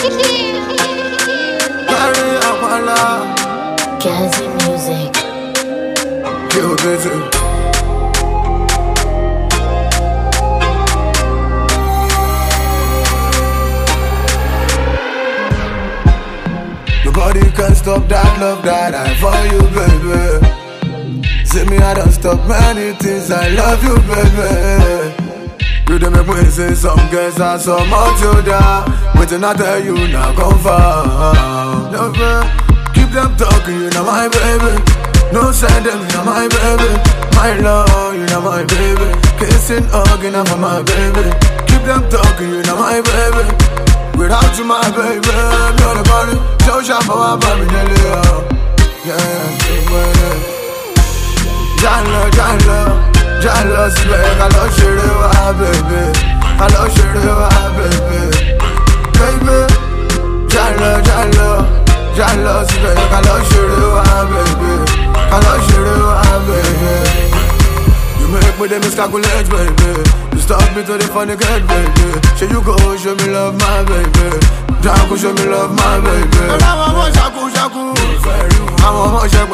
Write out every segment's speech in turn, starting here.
Carry Amala. Jazzy music. You busy. Nobody can stop that love that I for you, baby. See me, I don't stop many things. I love you, baby. You dey make me say some girls are so much older. Waiting I tell you now, confirm. Never keep them talking, you know my baby. No send them, you know my baby. My love, you know my baby. Kissing, hugging, I'm my baby. Keep them talking, you know my baby. Without you, my baby, you're the body. Show shop for our baby, yeah. Jalo, swear, I love you, baby. I love you, baby. Baby, Jalo, swear, I love you, baby. I love you, baby. You make me the miscalculate, baby. You stop me to the funny get, baby. Show you go, show me love, my baby. Jango, show me love, my baby. And I want shaku. I want more shaku,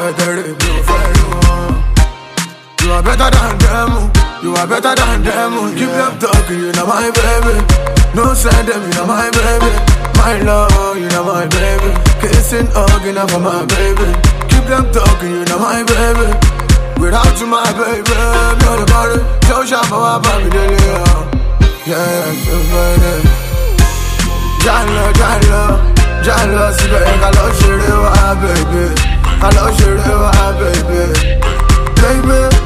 you are better than them. You are better than them. Keep them talking, you know my baby. No send them, you know my baby. My love, you know my baby. Kissing, hugging up for my baby. Keep them talking, you know my baby. Without you, my baby, you're the body. Show shop for our baby, yeah, baby. Jalo, swear, I love you, baby. I love you, baby. Baby,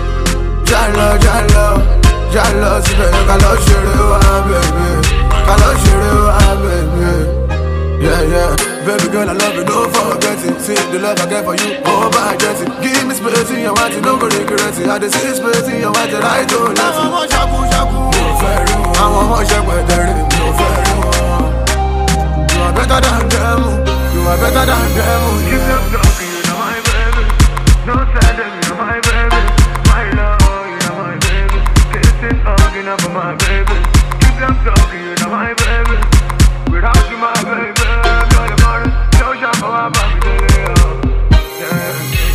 Jalo, swear, I love you, baby. I love you, baby. Yeah. Baby girl, I love you, don't forget it. See the love I get for you, oh, I get it. Give me space in your heart, you don't regret it. I just see space in your heart, I don't let it. I want more shaku. I want more shaku, no fair. You are better than them. You are better than them. Keep them talking, you know my baby. No send them, you know my baby. My love, you know my baby. Kissing, hugging up for my baby. Keep them talking, you know my baby. Without you, my baby, you're the body. Show shop for my baby, yeah.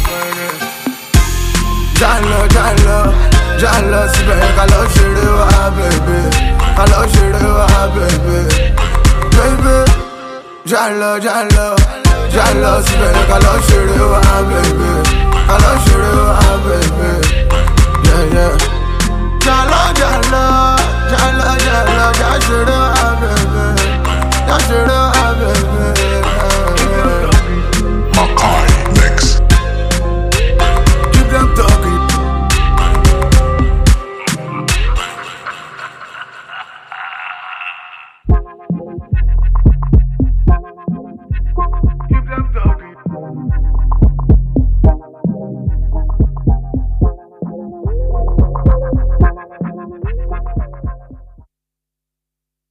Jalo, swear, I love you, baby. I love you, baby. Baby, Jalo, swear, I love you, baby. I love you, baby. Yeah. Jalo, baby.